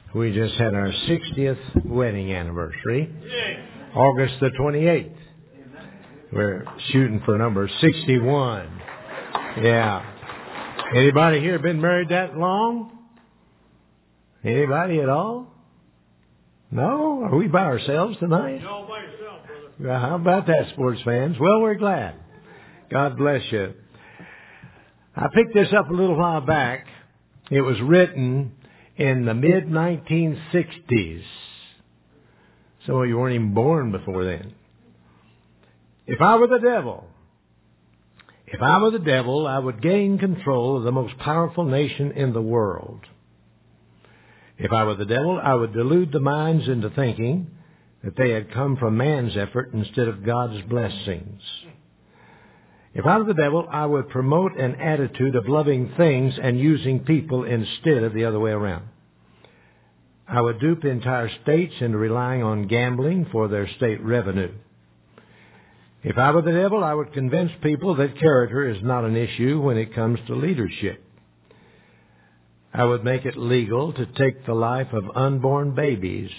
We just had our 60th wedding anniversary, August the 28th. We're shooting for number 61. Yeah. Anybody here been married that long? Anybody at all? No? Are we by ourselves tonight? No, by yourself, brother. Well, how about that, sports fans? Well, we're glad. God bless you. I picked this up a little while back. It was written in the mid-1960s. Some of you weren't even born before then. If I were the devil, I would gain control of the most powerful nation in the world. If I were the devil, I would delude the minds into thinking that they had come from man's effort instead of God's blessings. If I were the devil, I would promote an attitude of loving things and using people instead of the other way around. I would dupe entire states into relying on gambling for their state revenue. If I were the devil, I would convince people that character is not an issue when it comes to leadership. I would make it legal to take the life of unborn babies.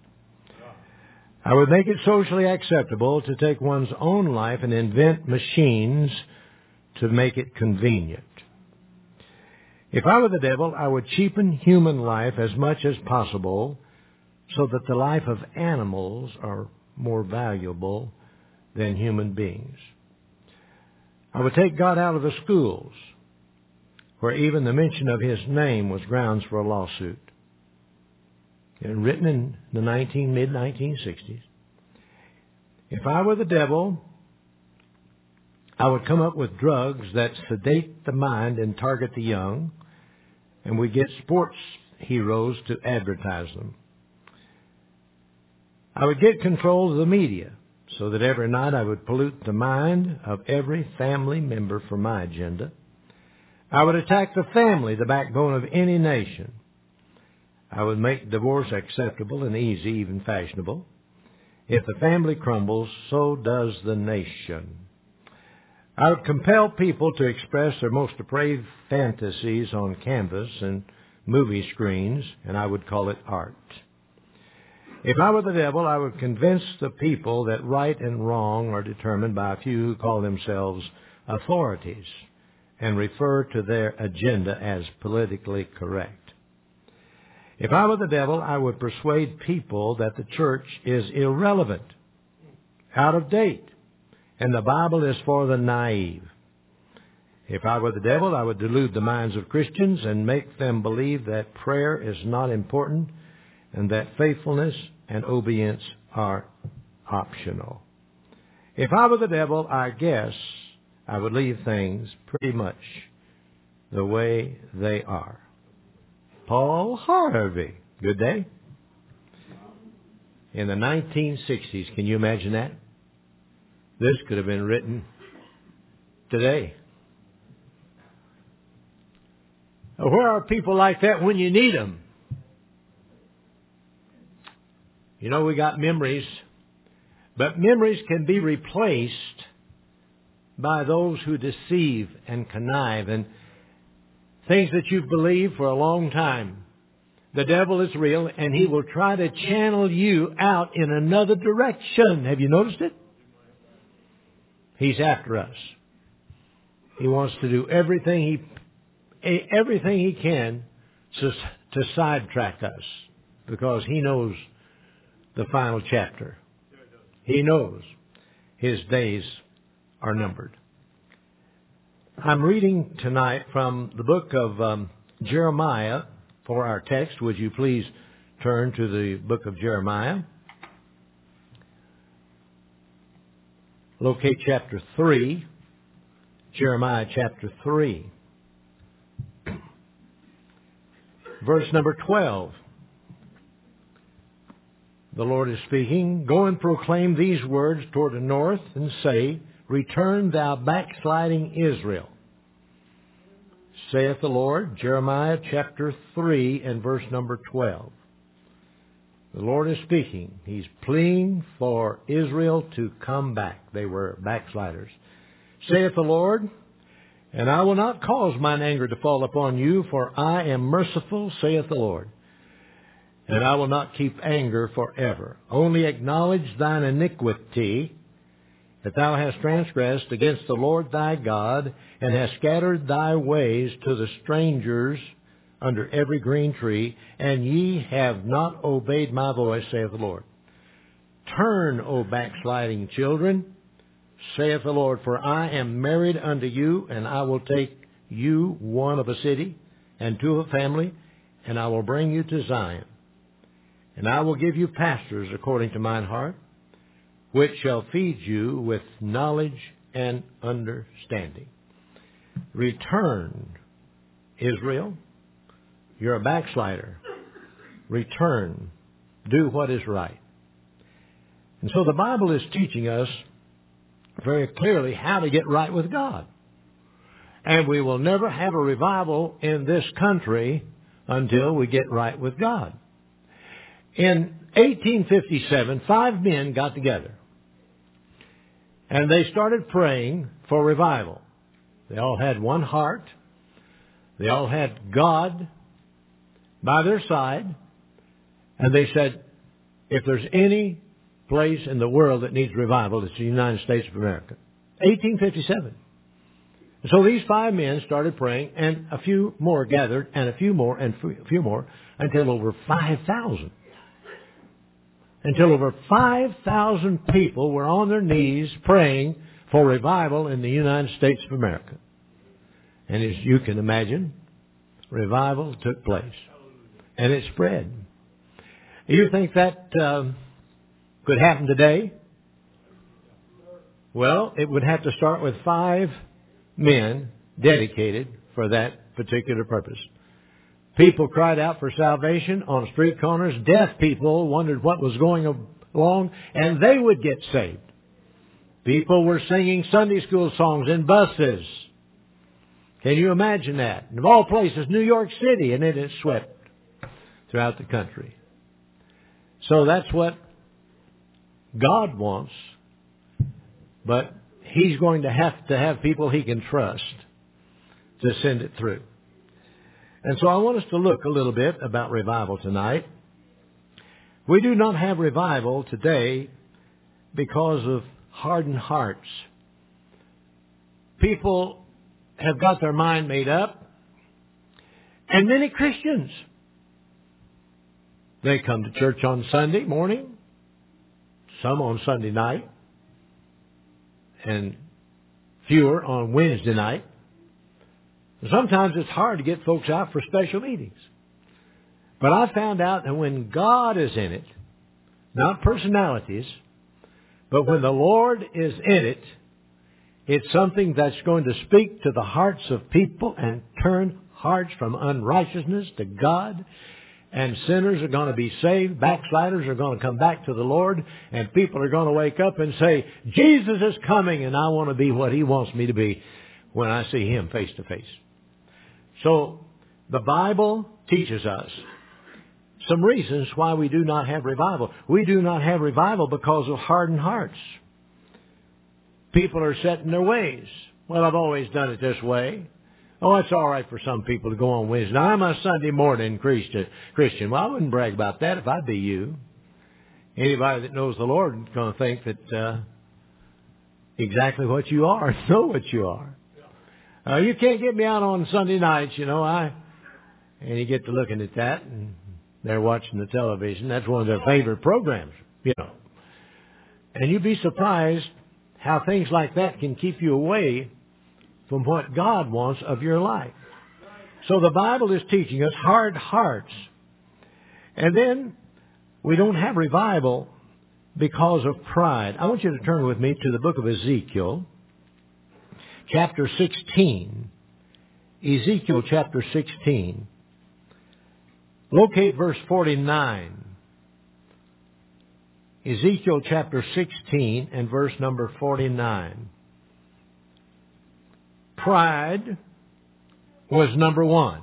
I would make it socially acceptable to take one's own life and invent machines to make it convenient. If I were the devil, I would cheapen human life as much as possible so that the life of animals are more valuable than human beings. I would take God out of the schools, where even the mention of His name was grounds for a lawsuit. Written in the mid-1960s. If I were the devil, I would come up with drugs that sedate the mind and target the young, and we get sports heroes to advertise them. I would get control of the media so that every night I would pollute the mind of every family member for my agenda. I would attack the family, the backbone of any nation. I would make divorce acceptable and easy, even fashionable. If the family crumbles, so does the nation. I would compel people to express their most depraved fantasies on canvas and movie screens, and I would call it art. If I were the devil, I would convince the people that right and wrong are determined by a few who call themselves authorities and refer to their agenda as politically correct. If I were the devil, I would persuade people that the church is irrelevant, out of date, and the Bible is for the naive. If I were the devil, I would delude the minds of Christians and make them believe that prayer is not important and that faithfulness and obedience are optional. If I were the devil, I guess I would leave things pretty much the way they are. Paul Harvey. Good day. In the 1960s, can you imagine that? This could have been written today. Where are people like that when you need them? You know, we got memories, but memories can be replaced by those who deceive and connive and things that you've believed for a long time. The devil is real, and he will try to channel you out in another direction. Have you noticed it? He's after us. He wants to do everything he can to sidetrack us, because he knows the final chapter. He knows his days are numbered. I'm reading tonight from the book of Jeremiah for our text. Would you please turn to the book of Jeremiah? Locate chapter 3. Jeremiah chapter 3. Verse number 12. The Lord is speaking. Go and proclaim these words toward the north and say, Return, thou backsliding Israel. Saith the Lord, Jeremiah chapter 3 and verse number 12. The Lord is speaking. He's pleading for Israel to come back. They were backsliders. Saith the Lord, and I will not cause mine anger to fall upon you, for I am merciful, saith the Lord. and I will not keep anger forever. Only acknowledge thine iniquity, that thou hast transgressed against the Lord thy God, and hast scattered thy ways to the strangers under every green tree, and ye have not obeyed my voice, saith the Lord. Turn, O backsliding children, saith the Lord, for I am married unto you, and I will take you one of a city, and two of a family, and I will bring you to Zion. And I will give you pastors according to mine heart, which shall feed you with knowledge and understanding. Return, Israel. You're a backslider. Return. Do what is right. And so the Bible is teaching us very clearly how to get right with God. And we will never have a revival in this country until we get right with God. In 1857, 5 men got together. And they started praying for revival. They all had one heart. They all had God by their side. And they said, if there's any place in the world that needs revival, it's the United States of America. 1857. So these 5 men started praying, and a few more gathered, and a few more, and a few more, until over 5,000. Until over 5,000 people were on their knees praying for revival in the United States of America. And as you can imagine, revival took place. And it spread. You think that could happen today? Well, it would have to start with 5 men dedicated for that particular purpose. People cried out for salvation on street corners. Deaf people wondered what was going along, and they would get saved. People were singing Sunday school songs in buses. Can you imagine that? And of all places, New York City, and it swept throughout the country. So that's what God wants, but He's going to have people He can trust to send it through. And so I want us to look a little bit about revival tonight. We do not have revival today because of hardened hearts. People have got their mind made up, and many Christians, they come to church on Sunday morning, some on Sunday night, and fewer on Wednesday night. Sometimes it's hard to get folks out for special meetings. But I found out that when God is in it, not personalities, but when the Lord is in it, it's something that's going to speak to the hearts of people and turn hearts from unrighteousness to God. And sinners are going to be saved. Backsliders are going to come back to the Lord. And people are going to wake up and say, Jesus is coming and I want to be what He wants me to be when I see Him face to face. So the Bible teaches us some reasons why we do not have revival. We do not have revival because of hardened hearts. People are set in their ways. Well, I've always done it this way. Oh, it's all right for some people to go on Wednesday. Now, I'm a Sunday morning Christian. Well, I wouldn't brag about that if I'd be you. Anybody that knows the Lord is going to think that exactly what you are, know what you are. You can't get me out on Sunday nights, you know. And you get to looking at that, and they're watching the television. That's one of their favorite programs, you know. And you'd be surprised how things like that can keep you away from what God wants of your life. So the Bible is teaching us hard hearts. And then we don't have revival because of pride. I want you to turn with me to the book of Ezekiel, chapter 16. Ezekiel chapter 16. Locate verse 49. Ezekiel chapter 16 and verse number 49. Pride was number 1.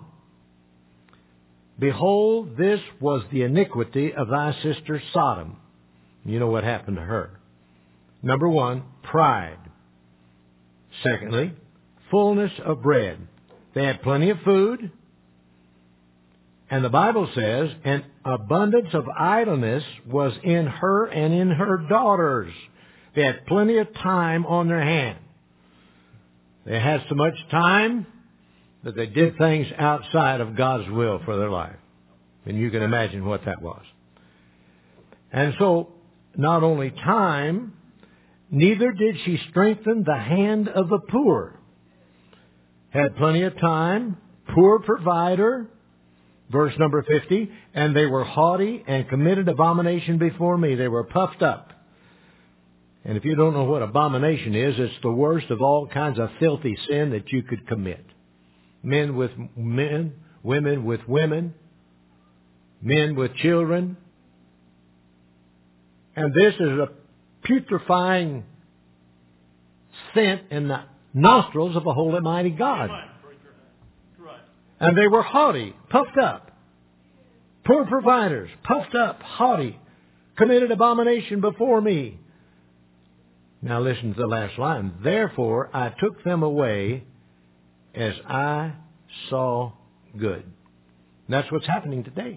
Behold, this was the iniquity of thy sister Sodom. You know what happened to her. Number 1, pride. Secondly, fullness of bread. They had plenty of food, And the Bible says, an abundance of idleness was in her and in her daughters. They had plenty of time on their hand. They had so much time that they did things outside of God's will for their life. And you can imagine what that was. And so, not only time, neither did she strengthen the hand of the poor. Had plenty of time, poor provider, verse number 50, and they were haughty and committed abomination before me. They were puffed up. And if you don't know what abomination is, it's the worst of all kinds of filthy sin that you could commit. Men with men, women with women, men with children. And this is a putrefying scent in the nostrils of a holy mighty God. And they were haughty, puffed up. Poor providers, puffed up, haughty, committed abomination before me. Now listen to the last line. Therefore I took them away as I saw good. And that's what's happening today.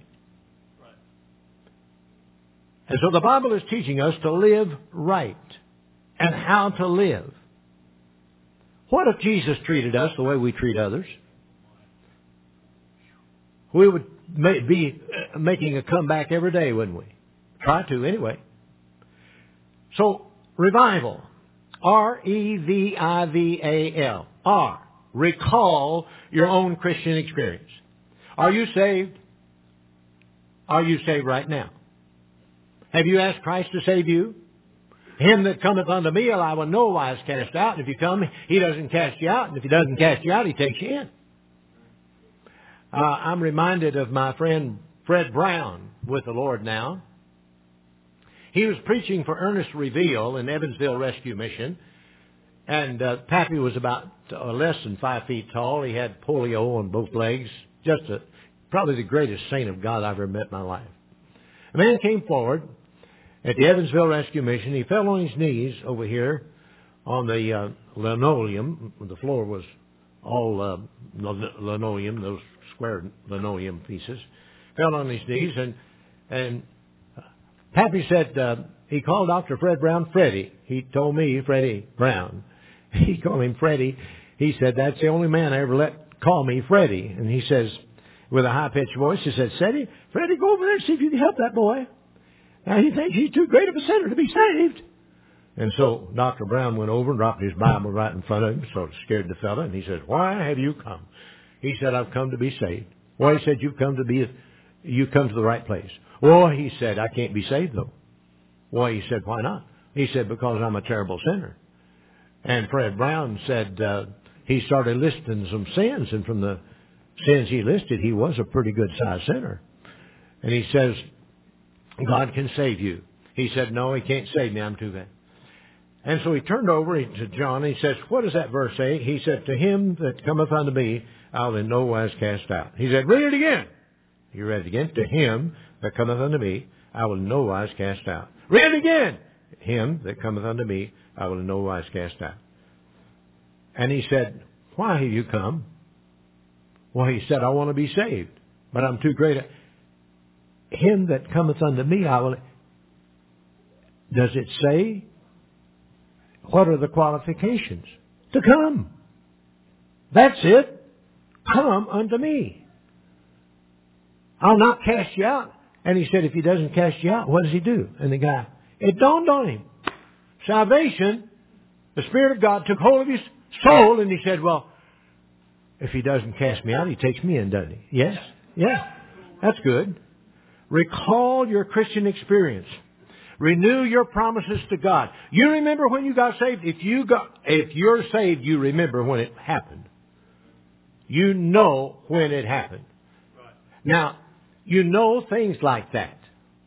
And so the Bible is teaching us to live right and how to live. What if Jesus treated us the way we treat others? We would be making a comeback every day, wouldn't we? Try to anyway. So, revival. R-E-V-I-V-A-L. R. Recall your own Christian experience. Are you saved? Are you saved right now? Have you asked Christ to save you? Him that cometh unto me, I will no wise cast out. And if you come, He doesn't cast you out. And if He doesn't cast you out, He takes you in. I'm reminded of my friend Fred Brown with the Lord now. He was preaching for Ernest Reveal in Evansville Rescue Mission. And Pappy was about less than 5 feet tall. He had polio on both legs. Probably the greatest saint of God I've ever met in my life. A man came forward at the Evansville Rescue Mission. He fell on his knees over here on the linoleum. The floor was all linoleum, those square linoleum pieces. Fell on his knees, and Pappy said, he called Dr. Fred Brown Freddie. He told me, Freddie Brown. He called him Freddie. He said, that's the only man I ever let call me Freddie. And he says, with a high-pitched voice, he said, Freddie, go over there and see if you can help that boy. Now, he thinks he's too great of a sinner to be saved. And so Dr. Brown went over and dropped his Bible right in front of him, sort of scared the fella, and he says, why have you come? He said, I've come to be saved. Well, he said, you come to the right place. Well, he said, I can't be saved, though. Well, he said, why not? He said, because I'm a terrible sinner. And Fred Brown said he started listing some sins, and from the sins he listed, he was a pretty good-sized sinner. And he says, God can save you. He said, no, He can't save me. I'm too bad. And so he turned over to John, and he says, what does that verse say? He said, to him that cometh unto me, I will in no wise cast out. He said, read it again. He read it again. To him that cometh unto me, I will in no wise cast out. Read it again. Him that cometh unto me, I will in no wise cast out. And he said, why have you come? Well, he said, I want to be saved, but I'm too great. Him that cometh unto me, I will. Does it say? What are the qualifications? To come. That's it. Come unto me. I'll not cast you out. And he said, if He doesn't cast you out, what does He do? And the guy, it dawned on him. Salvation, the Spirit of God took hold of his soul, and he said, well, if He doesn't cast me out, He takes me in, doesn't He? Yes? Yeah. That's good. Recall your Christian experience. Renew your promises to God. You remember when you got saved? If you're saved, you remember when it happened. You know when it happened. Now, you know things like that.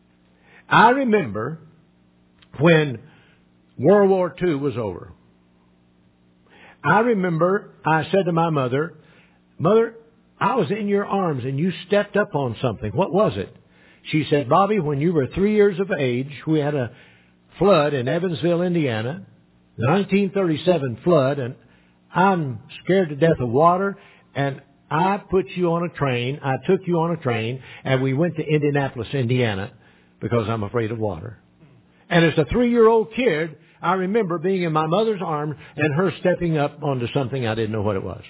I remember when World War II was over. I remember I said to my mother, Mother, I was in your arms and you stepped up on something. What was it? She said, Bobby, when you were 3 years of age, we had a flood in Evansville, Indiana, the 1937 flood, and I'm scared to death of water, and I took you on a train, and we went to Indianapolis, Indiana, because I'm afraid of water. And as a 3-year-old kid, I remember being in my mother's arms and her stepping up onto something I didn't know what it was.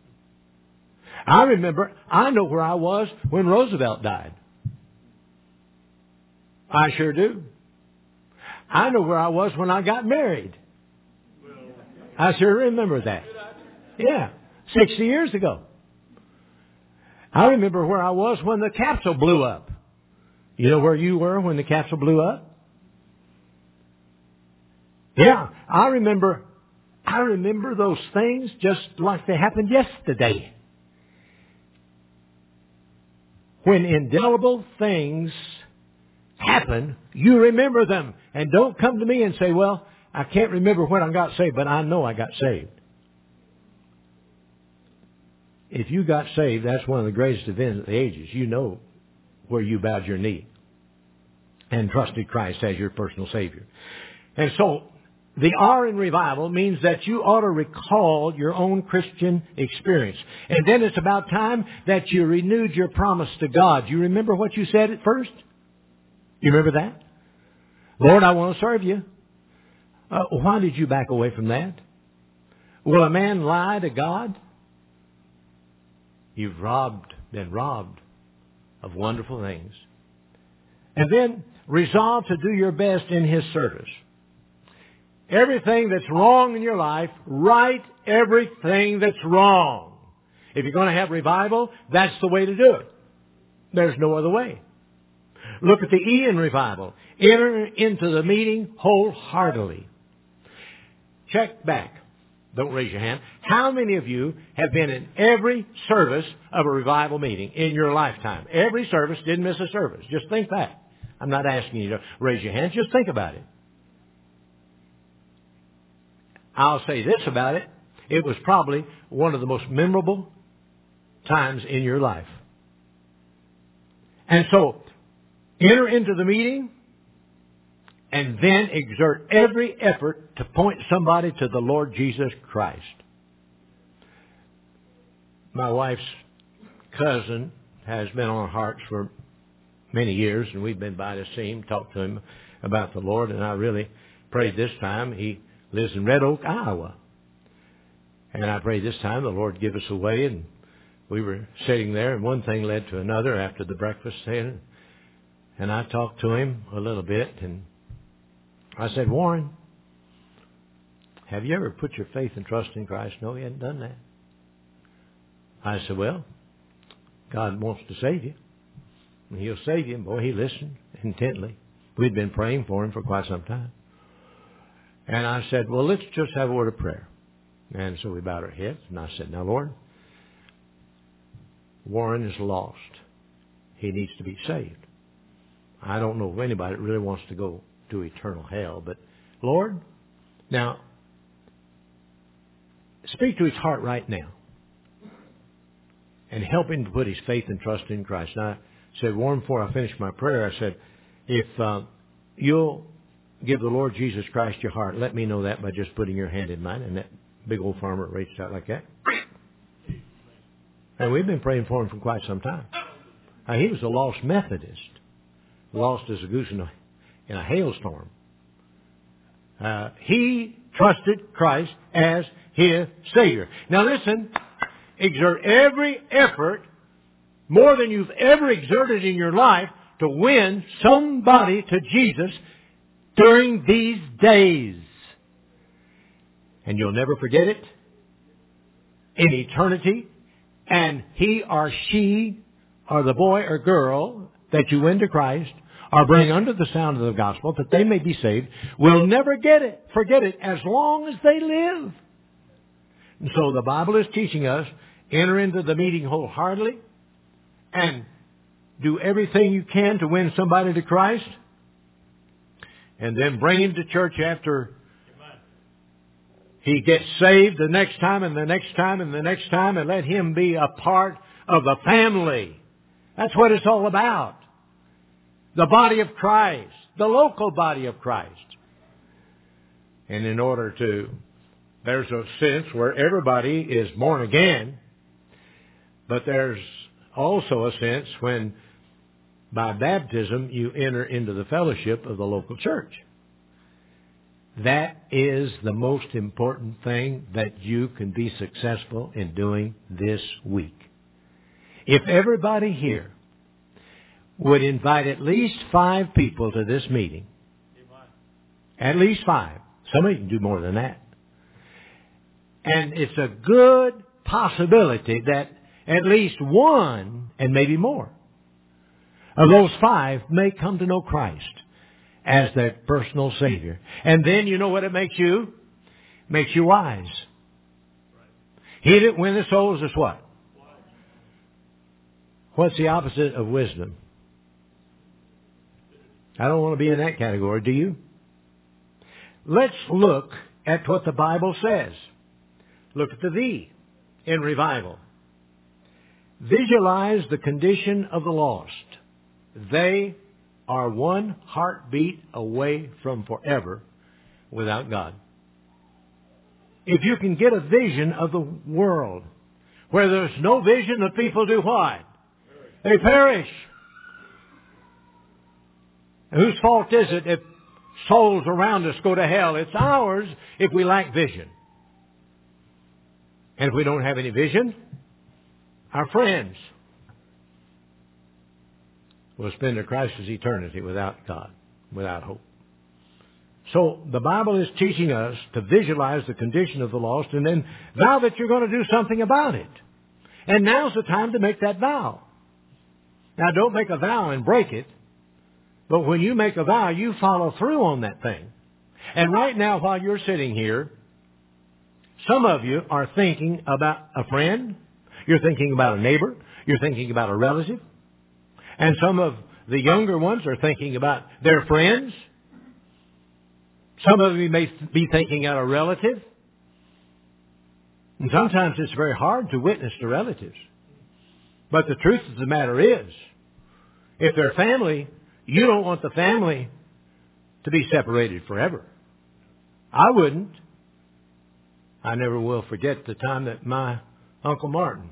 I know where I was when Roosevelt died. I sure do. I know where I was when I got married. I sure remember that. Yeah, 60 years ago. I remember where I was when the capsule blew up. You know where you were when the capsule blew up? Yeah, I remember those things just like they happened yesterday. When indelible things happen, you remember them. And don't come to me and say, well, I can't remember when I got saved, but I know I got saved. If you got saved, that's one of the greatest events of the ages. You know where you bowed your knee and trusted Christ as your personal Savior. And so, the R in revival means that you ought to recall your own Christian experience. And then it's about time that you renewed your promise to God. You remember what you said at first? You remember that? Lord, I want to serve you. Why did you back away from that? Will a man lie to God? You've been robbed of wonderful things. And then resolve to do your best in His service. Everything that's wrong in your life, right everything that's wrong. If you're going to have revival, that's the way to do it. There's no other way. Look at the E in revival. Enter into the meeting wholeheartedly. Check back. Don't raise your hand. How many of you have been in every service of a revival meeting in your lifetime? Every service, didn't miss a service. Just think back. I'm not asking you to raise your hands. Just think about it. I'll say this about it. It was probably one of the most memorable times in your life. And so, enter into the meeting and then exert every effort to point somebody to the Lord Jesus Christ. My wife's cousin has been on our hearts for many years, and we've been by to see him, talk to him about the Lord, and I really prayed this time. He lives in Red Oak, Iowa. And I prayed this time the Lord give us a way, and we were sitting there, and one thing led to another after the breakfast thing. And I talked to him a little bit, and I said, Warren, have you ever put your faith and trust in Christ? No, he hadn't done that. I said, well, God wants to save you. And He'll save you. And boy, he listened intently. We'd been praying for him for quite some time. And I said, well, let's just have a word of prayer. And so we bowed our heads, and I said, now, Lord, Warren is lost. He needs to be saved. I don't know of anybody that really wants to go to eternal hell, but Lord, now, speak to his heart right now and help him to put his faith and trust in Christ. And I said, Warren, before I finished my prayer, I said, if you'll give the Lord Jesus Christ your heart, let me know that by just putting your hand in mine. And that big old farmer reached out like that. And we've been praying for him for quite some time. He was a lost Methodist. Lost as a goose in a hailstorm. He trusted Christ as his Savior. Now listen, exert every effort, more than you've ever exerted in your life, to win somebody to Jesus during these days. And you'll never forget it in eternity. And he or she, or the boy or girl that you win to Christ, or bring under the sound of the gospel, that they may be saved, will never forget it as long as they live. And so the Bible is teaching us, enter into the meeting wholeheartedly, and do everything you can to win somebody to Christ, and then bring him to church after he gets saved the next time and the next time and the next time, and let him be a part of the family. That's what it's all about. The body of Christ. The local body of Christ. And in order to, there's a sense where everybody is born again. But there's also a sense when by baptism you enter into the fellowship of the local church. That is the most important thing that you can be successful in doing this week. If everybody here would invite at least 5 people to this meeting, at least 5. Somebody can do more than that. And it's a good possibility that at least one, and maybe more, of those 5 may come to know Christ as their personal Savior. And then you know what it makes you? Makes you wise. He that winneth souls is what? What's the opposite of wisdom? I don't want to be in that category, do you? Let's look at what the Bible says. Look at the V in revival. Visualize the condition of the lost. They are one heartbeat away from forever without God. If you can get a vision of the world where there's no vision, the people do what? They perish. And whose fault is it if souls around us go to hell? It's ours if we lack vision. And if we don't have any vision, our friends will spend their Christless eternity without God, without hope. So the Bible is teaching us to visualize the condition of the lost and then vow that you're going to do something about it. And now's the time to make that vow. Now don't make a vow and break it. But when you make a vow, you follow through on that thing. And right now, while you're sitting here, some of you are thinking about a friend. You're thinking about a neighbor. You're thinking about a relative. And some of the younger ones are thinking about their friends. Some of you may be thinking about a relative. And sometimes it's very hard to witness to relatives. But the truth of the matter is, if they're family, you don't want the family to be separated forever. I wouldn't. I never will forget the time that my Uncle Martin,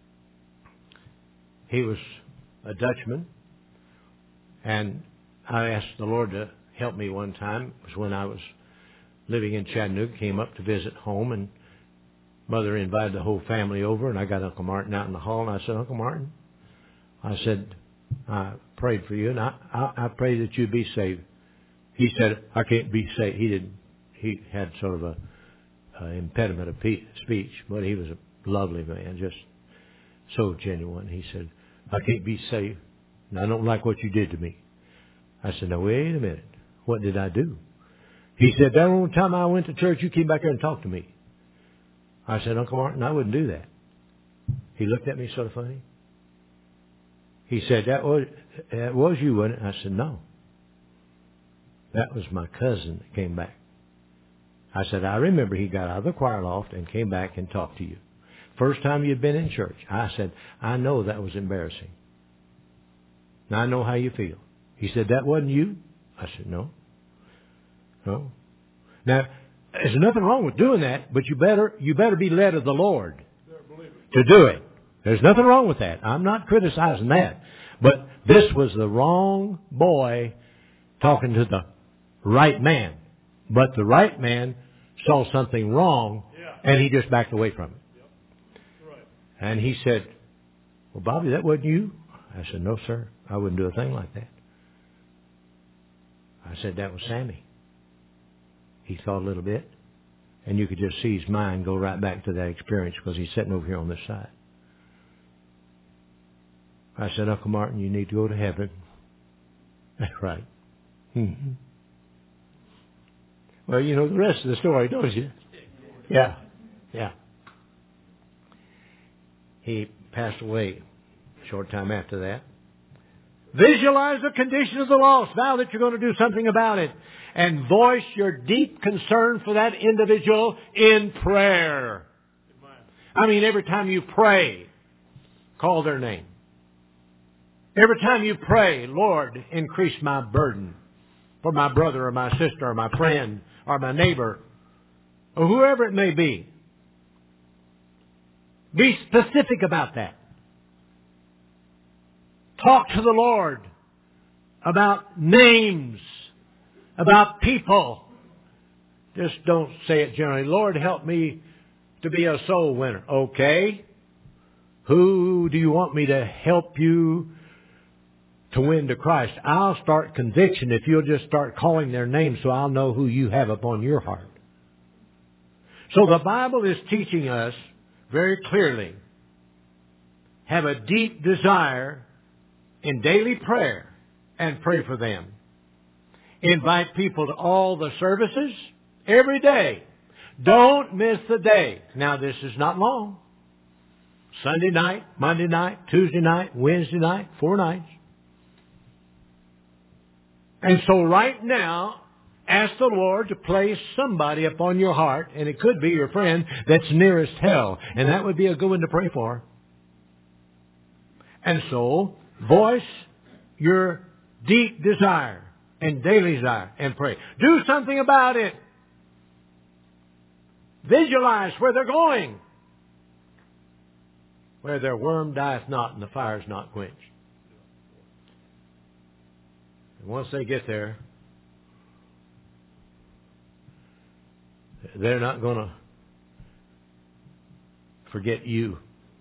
he was a Dutchman, and I asked the Lord to help me one time. It was when I was living in Chattanooga, came up to visit home, and Mother invited the whole family over, and I got Uncle Martin out in the hall, and I said, Uncle Martin, I said, I prayed for you, and I pray that you'd be saved. He said, I can't be saved. He had sort of a impediment of speech, but he was a lovely man, just so genuine. He said, I can't be saved, and I don't like what you did to me. I said, now wait a minute. What did I do? He said, that one time I went to church, you came back there and talked to me. I said, Uncle Martin, I wouldn't do that. He looked at me sort of funny. He said, that was you, wasn't it? I said, no. That was my cousin that came back. I said, I remember he got out of the choir loft and came back and talked to you. First time you'd been in church. I said, I know that was embarrassing. Now I know how you feel. He said, that wasn't you? I said, no. No. Now, there's nothing wrong with doing that, but you better be led of the Lord to do it. There's nothing wrong with that. I'm not criticizing that. But this was the wrong boy talking to the right man. But the right man saw something wrong, and he just backed away from it. And he said, well, Bobby, that wasn't you? I said, no, sir. I wouldn't do a thing like that. I said, that was Sammy. He thought a little bit, and you could just see his mind go right back to that experience because he's sitting over here on this side. I said, Uncle Martin, you need to go to heaven. That's right. Mm-hmm. Well, you know the rest of the story, don't you? Yeah. Yeah. He passed away a short time after that. Visualize the condition of the lost. Vow that you're going to do something about it. And voice your deep concern for that individual in prayer. I mean, every time you pray, call their name. Every time you pray, Lord, increase my burden for my brother or my sister or my friend or my neighbor or whoever it may be. Be specific about that. Talk to the Lord about names, about people. Just don't say it generally. Lord, help me to be a soul winner. Okay. Who do you want me to help you to win to Christ? I'll start conviction if you'll just start calling their names so I'll know who you have upon your heart. So the Bible is teaching us very clearly, have a deep desire in daily prayer and pray for them. Invite people to all the services every day. Don't miss the day. Now this is not long. Sunday night, Monday night, Tuesday night, Wednesday night, 4 nights. And so right now, ask the Lord to place somebody upon your heart, and it could be your friend that's nearest hell, and that would be a good one to pray for. And so, voice your deep desire and daily desire and pray. Do something about it. Visualize where they're going. Where their worm dieth not and the fire is not quenched. And once they get there, they're not going to forget you.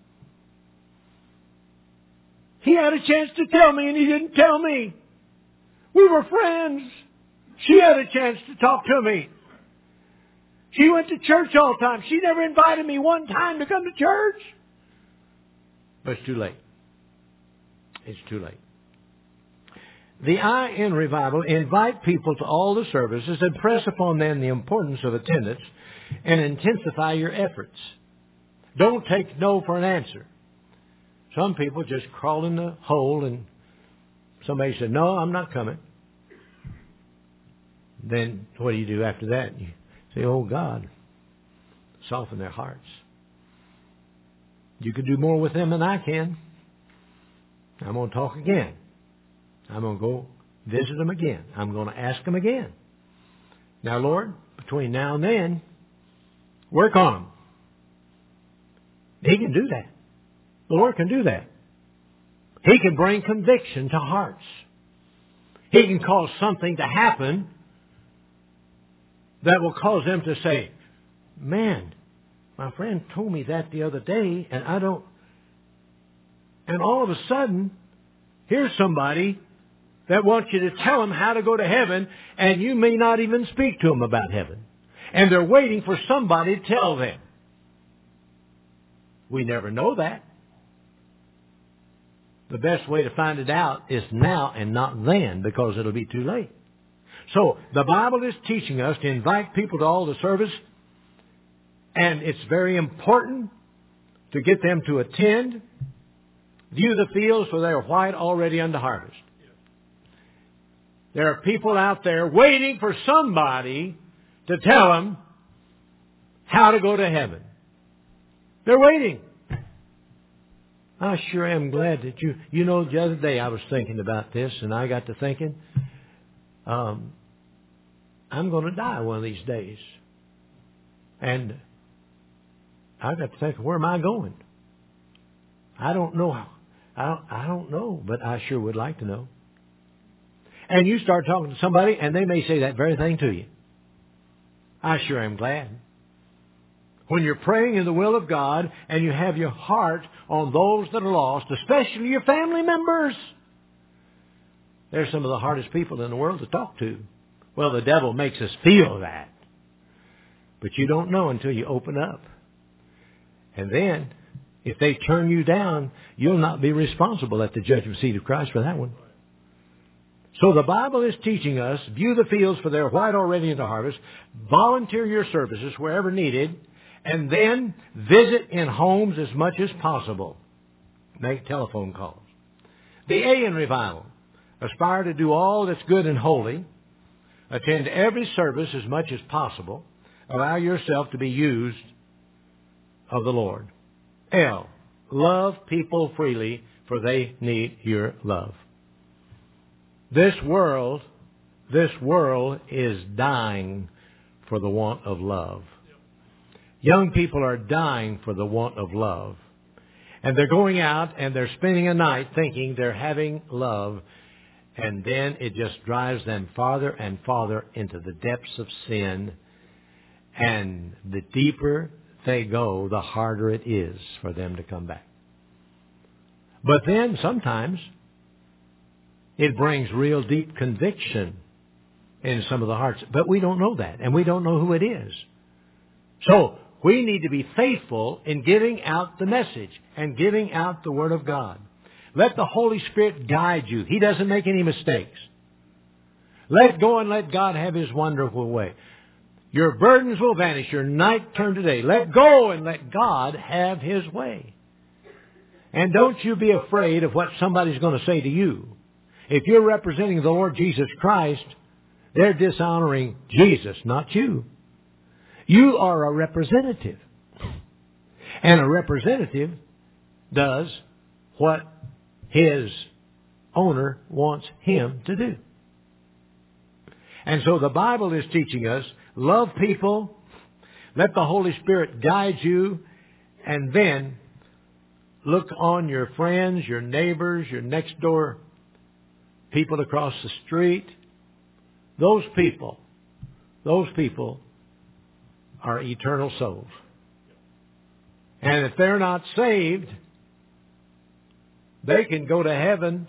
He had a chance to tell me and he didn't tell me. We were friends. She had a chance to talk to me. She went to church all the time. She never invited me one time to come to church. But it's too late. It's too late. The I in Revival invite people to all the services and press upon them the importance of attendance and intensify your efforts. Don't take no for an answer. Some people just crawl in the hole and somebody said, no, I'm not coming. Then what do you do after that? You say, oh God, soften their hearts. You can do more with them than I can. I'm going to talk again. I'm going to go visit them again. I'm going to ask them again. Now, Lord, between now and then, work on them. He can do that. The Lord can do that. He can bring conviction to hearts. He can cause something to happen that will cause them to say, man, my friend told me that the other day, and I don't... And all of a sudden, here's somebody that wants you to tell them how to go to heaven, and you may not even speak to them about heaven. And they're waiting for somebody to tell them. We never know that. The best way to find it out is now and not then, because it'll be too late. So, the Bible is teaching us to invite people to all the service, and it's very important to get them to attend. View the fields, for they are white already unto harvest. There are people out there waiting for somebody to tell them how to go to heaven. They're waiting. I sure am glad that you know, the other day I was thinking about this, and I got to thinking, I'm going to die one of these days. And I got to think, where am I going? I don't know. I don't know, but I sure would like to know. And you start talking to somebody, and they may say that very thing to you. I sure am glad. When you're praying in the will of God, and you have your heart on those that are lost, especially your family members. They're some of the hardest people in the world to talk to. Well, the devil makes us feel that. But you don't know until you open up. And then, if they turn you down, you'll not be responsible at the judgment seat of Christ for that one. So the Bible is teaching us, view the fields for they are white already into harvest, volunteer your services wherever needed, and then visit in homes as much as possible. Make telephone calls. The A in Revival. Aspire to do all that's good and holy. Attend every service as much as possible. Allow yourself to be used of the Lord. L. Love people freely, for they need your love. This world is dying for the want of love. Young people are dying for the want of love. And they're going out and they're spending a night thinking they're having love. And then it just drives them farther and farther into the depths of sin. And the deeper they go, the harder it is for them to come back. But then sometimes it brings real deep conviction in some of the hearts. But we don't know that, and we don't know who it is. So we need to be faithful in giving out the message and giving out the Word of God. Let the Holy Spirit guide you. He doesn't make any mistakes. Let go and let God have His wonderful way. Your burdens will vanish. Your night turn to day. Let go and let God have His way. And don't you be afraid of what somebody's going to say to you. If you're representing the Lord Jesus Christ, they're dishonoring Jesus, not you. You are a representative. And a representative does what his owner wants him to do. And so the Bible is teaching us, love people, let the Holy Spirit guide you, and then look on your friends, your neighbors, your next door people across the street. Those people are eternal souls. And if they're not saved, they can go to heaven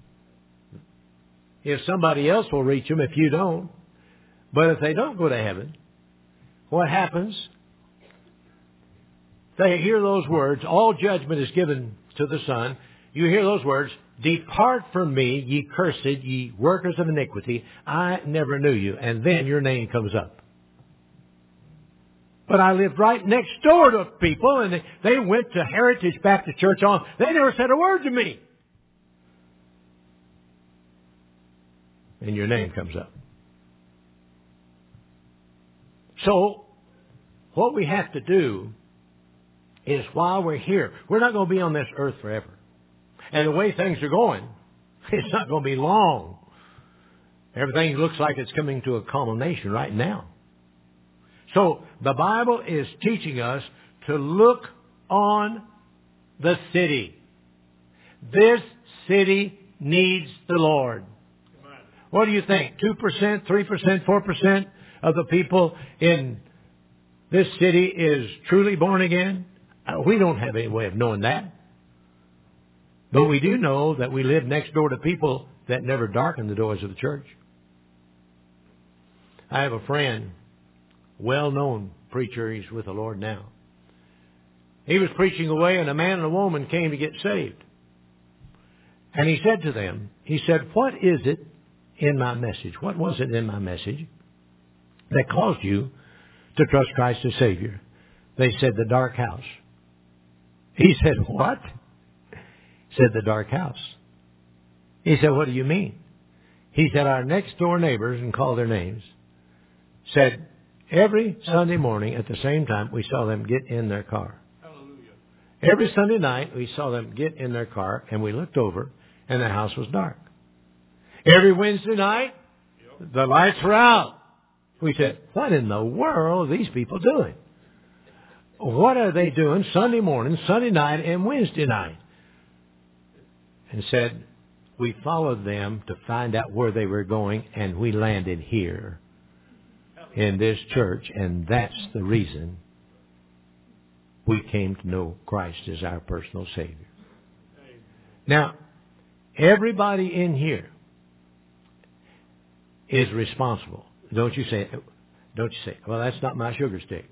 if somebody else will reach them, if you don't. But if they don't go to heaven, what happens? They hear those words, all judgment is given to the Son. You hear those words, depart from me, ye cursed, ye workers of iniquity, I never knew you. And then your name comes up. But I lived right next door to people, and they went to Heritage Baptist Church on. They never said a word to me. And your name comes up. So, what we have to do is while we're here, we're not going to be on this earth forever. And the way things are going, it's not going to be long. Everything looks like it's coming to a culmination right now. So the Bible is teaching us to look on the city. This city needs the Lord. What do you think? 2%, 3%, 4% of the people in this city is truly born again? We don't have any way of knowing that. But we do know that we live next door to people that never darken the doors of the church. I have a friend, well-known preacher. He's with the Lord now. He was preaching away, and a man and a woman came to get saved. And he said to them, he said, what is it in my message? What was it in my message that caused you to trust Christ as Savior? They said, the dark house. He said, what? He said, the dark house. He said, what do you mean? He said, our next door neighbors, and called their names, said, every Sunday morning at the same time, we saw them get in their car. Hallelujah. Every Sunday night, we saw them get in their car, and we looked over, and the house was dark. Every Wednesday night, the lights were out. We said, what in the world are these people doing? What are they doing Sunday morning, Sunday night, and Wednesday night? And said, we followed them to find out where they were going, and we landed here in this church, and that's the reason we came to know Christ as our personal Savior. Now, everybody in here is responsible. Don't you say, well, that's not my sugar stick.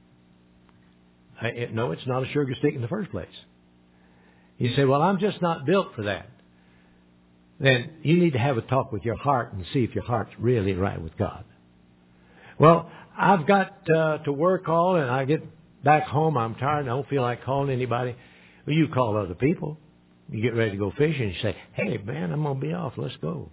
No, it's not a sugar stick in the first place. You say, well, I'm just not built for that. Then you need to have a talk with your heart and see if your heart's really right with God. Well, I've got to work all, and I get back home, I'm tired, and I don't feel like calling anybody. Well, you call other people. You get ready to go fishing, and you say, hey, man, I'm going to be off. Let's go,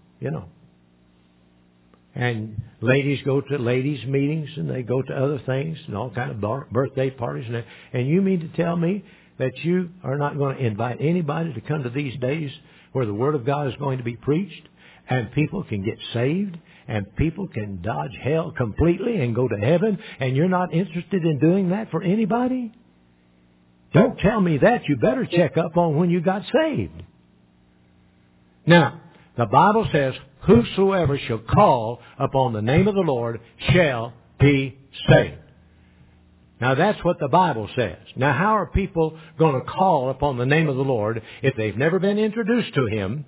And ladies go to ladies' meetings, and they go to other things, and all kind of birthday parties. And you mean to tell me that you are not going to invite anybody to come to these days where the Word of God is going to be preached, and people can get saved, and people can dodge hell completely and go to heaven, and you're not interested in doing that for anybody? Don't tell me that. You better check up on when you got saved. Now, the Bible says, whosoever shall call upon the name of the Lord shall be saved. Now, that's what the Bible says. Now, how are people going to call upon the name of the Lord if they've never been introduced to Him?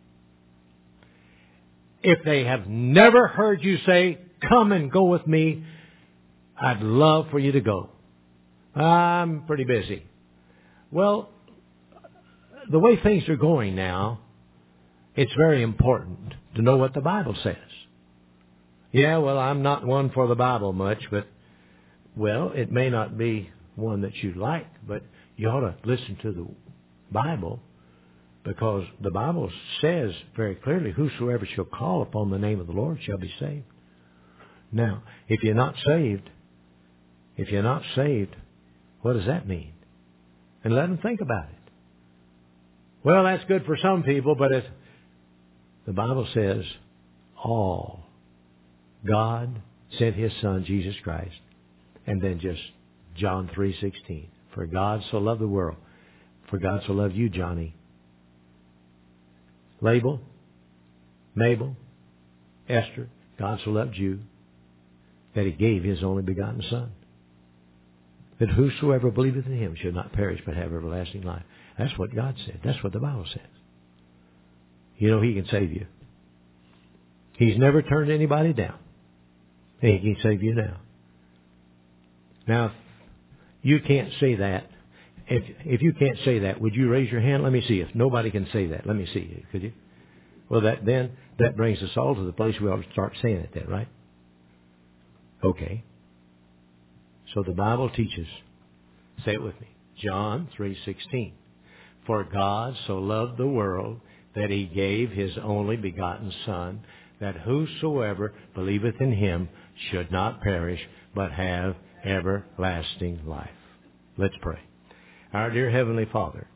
If they have never heard you say, come and go with me, I'd love for you to go. I'm pretty busy. Well, the way things are going now, it's very important to know what the Bible says. Yeah, well, I'm not one for the Bible much, but, well, it may not be one that you like, but you ought to listen to the Bible, because the Bible says very clearly, whosoever shall call upon the name of the Lord shall be saved. Now, if you're not saved, what does that mean? And let them think about it. Well, that's good for some people, but the Bible says all. God sent His Son, Jesus Christ. And then just John 3:16. For God so loved the world. For God so loved you, Johnny. Label, Mabel, Esther. God so loved you that He gave His only begotten Son, that whosoever believeth in Him should not perish but have everlasting life. That's what God said. That's what the Bible says. You know, He can save you. He's never turned anybody down. And He can save you now. Now, if you can't say that, if you can't say that, would you raise your hand? Let me see. If nobody can say that, let me see you. Could you? Well, that brings us all to the place we ought to start saying it then, right? Okay. So the Bible teaches, say it with me, John 3:16. For God so loved the world that He gave His only begotten Son, that whosoever believeth in Him should not perish, but have everlasting life. Let's pray. Our dear Heavenly Father,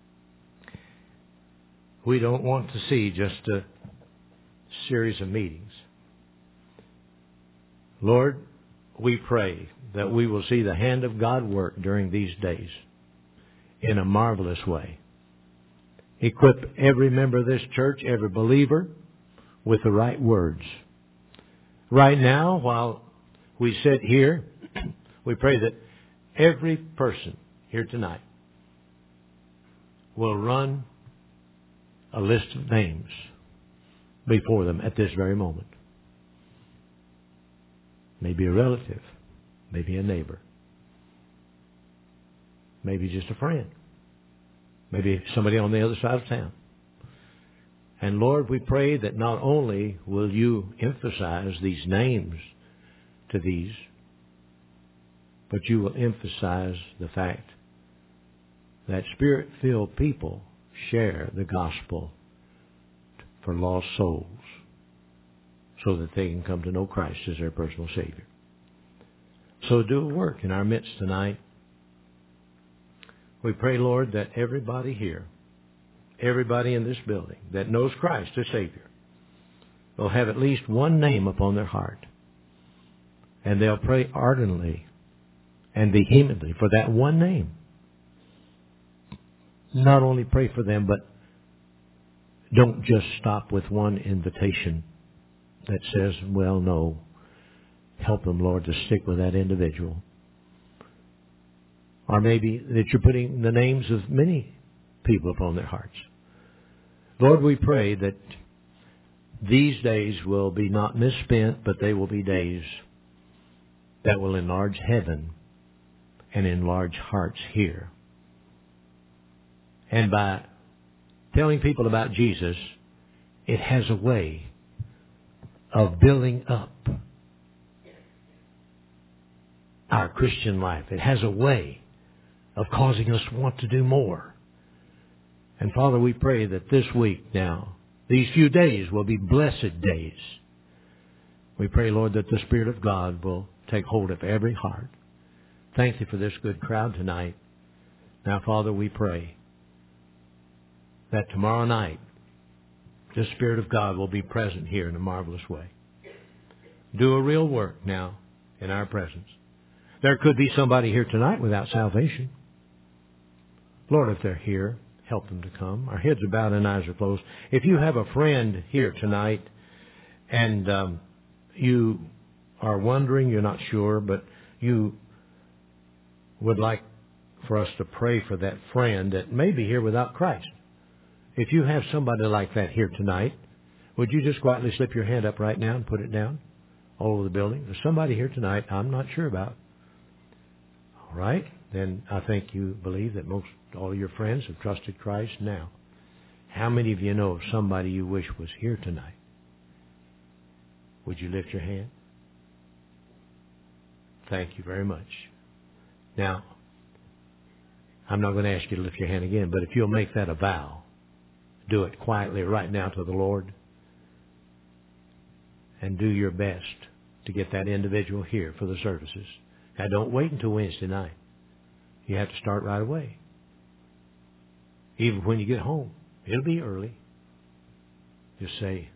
we don't want to see just a series of meetings. Lord, we pray that we will see the hand of God work during these days in a marvelous way. Equip every member of this church, every believer, with the right words. Right now, while we sit here, we pray that every person here tonight will run a list of names before them at this very moment. Maybe a relative, maybe a neighbor, maybe just a friend, maybe somebody on the other side of town. And Lord, we pray that not only will you emphasize these names to these, but you will emphasize the fact that Spirit-filled people share the gospel for lost souls so that they can come to know Christ as their personal Savior. So do a work in our midst tonight. We pray, Lord, that everybody here, everybody in this building that knows Christ as Savior will have at least one name upon their heart. And they'll pray ardently and vehemently for that one name. Not only pray for them, but don't just stop with one invitation that says, well, no, help them, Lord, to stick with that individual. Or maybe that you're putting the names of many people upon their hearts. Lord, we pray that these days will be not misspent, but they will be days that will enlarge heaven and enlarge hearts here. And by telling people about Jesus, it has a way of building up our Christian life. It has a way of causing us to want to do more. And Father, we pray that this week now, these few days will be blessed days. We pray, Lord, that the Spirit of God will take hold of every heart. Thank you for this good crowd tonight. Now, Father, we pray that tomorrow night, the Spirit of God will be present here in a marvelous way. Do a real work now in our presence. There could be somebody here tonight without salvation. Lord, if they're here, help them to come. Our heads are bowed and eyes are closed. If you have a friend here tonight and you are wondering, you're not sure, but you would like for us to pray for that friend that may be here without Christ. If you have somebody like that here tonight, would you just quietly slip your hand up right now and put it down all over the building? There's somebody here tonight I'm not sure about. All right. Then I think you believe that most all of your friends have trusted Christ now. How many of you know of somebody you wish was here tonight? Would you lift your hand? Thank you very much. Now, I'm not going to ask you to lift your hand again, but if you'll make that a vow, do it quietly right now to the Lord and do your best to get that individual here for the services. Now, don't wait until Wednesday night. You have to start right away. Even when you get home. It'll be early. Just say,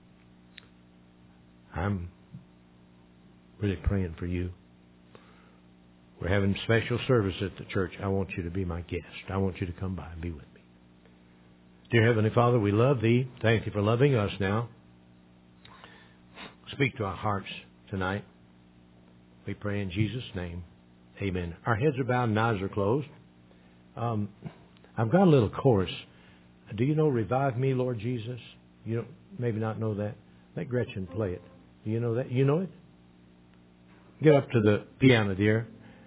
I'm really praying for you. We're having special service at the church. I want you to be my guest. I want you to come by and be with me. Dear Heavenly Father, we love Thee. Thank You for loving us now. Speak to our hearts tonight. We pray in Jesus' name. Amen. Our heads are bowed and eyes are closed. I've got a little chorus. Do you know Revive Me, Lord Jesus? You don't maybe not know that. Let Gretchen play it. Do you know that? You know it? Get up to the piano, dear.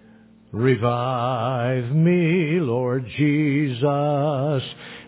Revive me, Lord Jesus.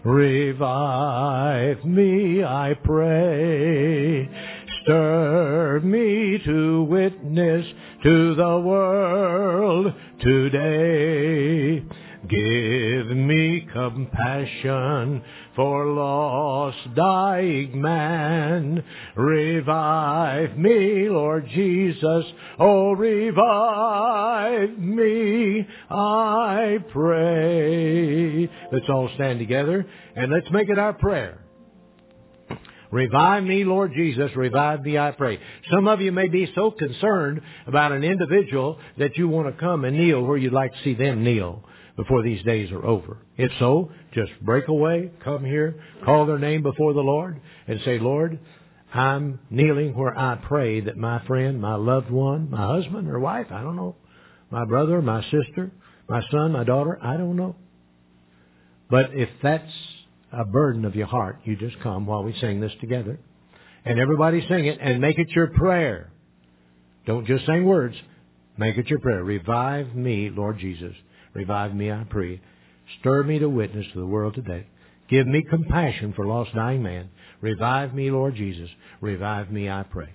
Revive me, I pray. Stir me to witness to the world today. Give me compassion for lost, dying man. Revive me, Lord Jesus. Oh, revive me, I pray. Let's all stand together and let's make it our prayer. Revive me, Lord Jesus. Revive me, I pray. Some of you may be so concerned about an individual that you want to come and kneel where you'd like to see them kneel before these days are over. If so, just break away, come here, call their name before the Lord, and say, Lord, I'm kneeling where I pray that my friend, my loved one, my husband or wife, I don't know, my brother, my sister, my son, my daughter, I don't know. But if that's a burden of your heart, you just come while we sing this together. And everybody sing it and make it your prayer. Don't just sing words. Make it your prayer. Revive me, Lord Jesus. Revive me, I pray. Stir me to witness to the world today. Give me compassion for lost, dying man. Revive me, Lord Jesus. Revive me, I pray.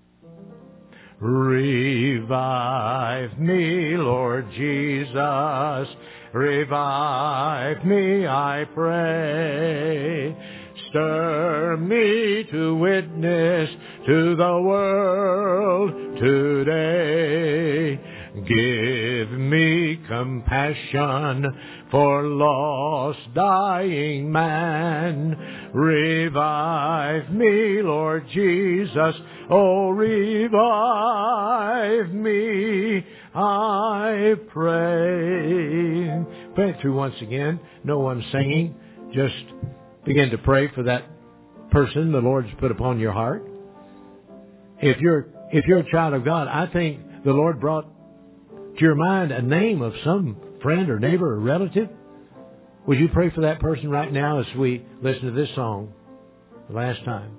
Revive me, Lord Jesus. Revive me, I pray. Stir me to witness to the world today. Give me compassion for lost, dying man. Revive me, Lord Jesus. Oh, revive me, I pray. Pray it through once again. No one singing. Just begin to pray for that person the Lord's put upon your heart. If you're a child of God, I think the Lord brought to your mind a name of some friend or neighbor or relative. Would you pray for that person right now as we listen to this song the last time?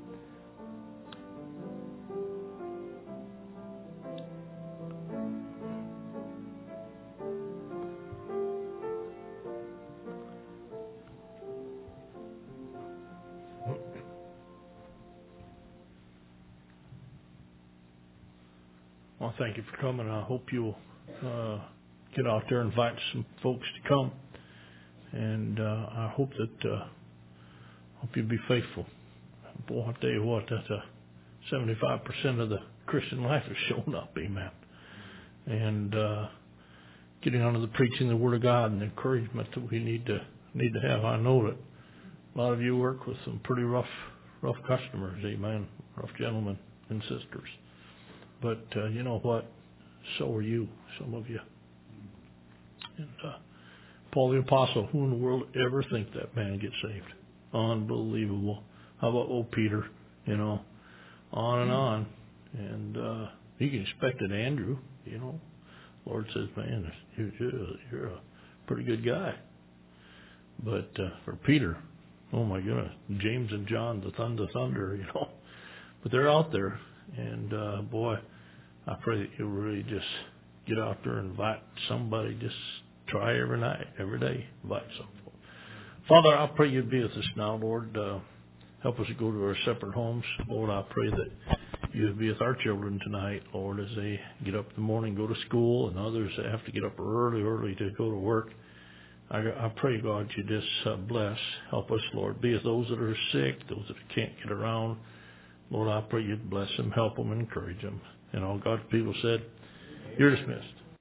Well, thank you for coming. I hope you'll get out there and invite some folks to come. And I hope you'll be faithful. Boy, I'll tell you what, that's 75% of the Christian life is showing up, amen. And getting onto the preaching of the Word of God and the encouragement that we need to have. I know that a lot of you work with some pretty rough customers, amen, rough gentlemen and sisters. But you know what? So are you, some of you. And Paul the Apostle, who in the world ever think that man gets saved? Unbelievable. How about old Peter? You know, on and on. And you can expect it, Andrew. You know, Lord says, man, you're a pretty good guy. But for Peter, oh my goodness, James and John, the thunder, you know. But they're out there, and boy, I pray that you'll really just get out there and invite somebody. Just try every night, every day, invite someone. Father, I pray you'd be with us now, Lord. Help us to go to our separate homes. Lord, I pray that you'd be with our children tonight, Lord, as they get up in the morning, go to school, and others that have to get up early to go to work. I pray, God, you just bless. Help us, Lord. Be with those that are sick, those that can't get around. Lord, I pray you'd bless them, help them, and encourage them. And all God's people said, you're dismissed.